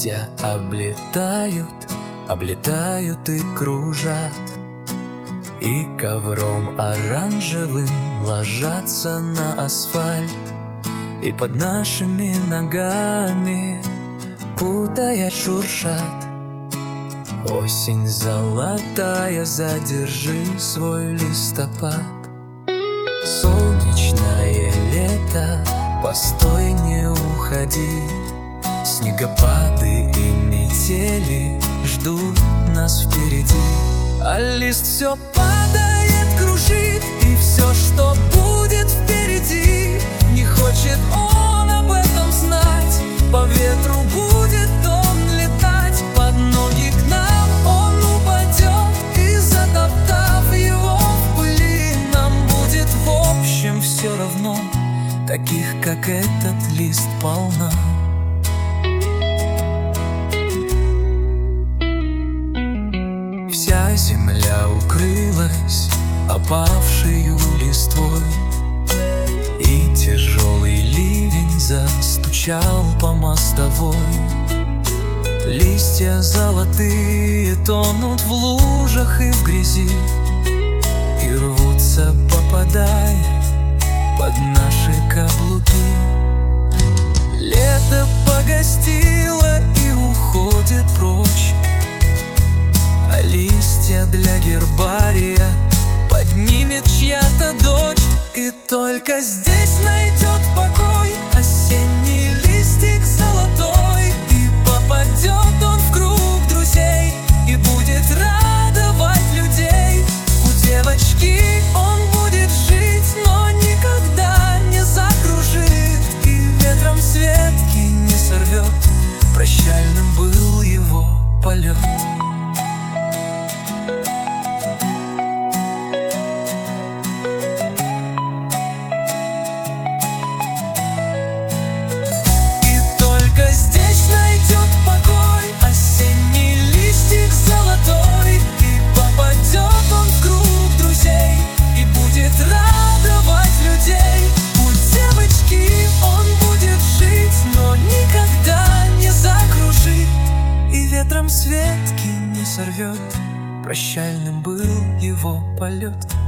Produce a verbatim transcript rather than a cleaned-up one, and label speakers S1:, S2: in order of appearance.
S1: Листья облетают, облетают и кружат, и ковром оранжевым ложатся на асфальт. И под нашими ногами, путая, шуршат. Осень золотая, задержи свой листопад. Солнечное лето, постой, не уходи. Снегопады и метели ждут нас впереди. А лист все падает, кружит, и все, что будет впереди, не хочет он об этом знать. По ветру будет он летать, под ноги к нам он упадет, и затоптав его в пыли, нам будет в общем все равно. Таких, как этот лист, полно. Вся земля укрылась опавшею листвой, и тяжелый ливень застучал по мостовой. Листья золотые тонут в лужах и в грязи, и рвутся, попадая под наши каблуки. Лето погостило и уходит прочь, а листья для гербария поднимет чья-то дочь. И только здесь найдет покой осенний листик золотой, и попадет он в круг друзей, и будет радовать людей. У девочки он будет жить, но никогда не закружит, и ветром с ветки не сорвет. Прощальным был его полет. Ветром с ветки не сорвет. Прощальным был его полет.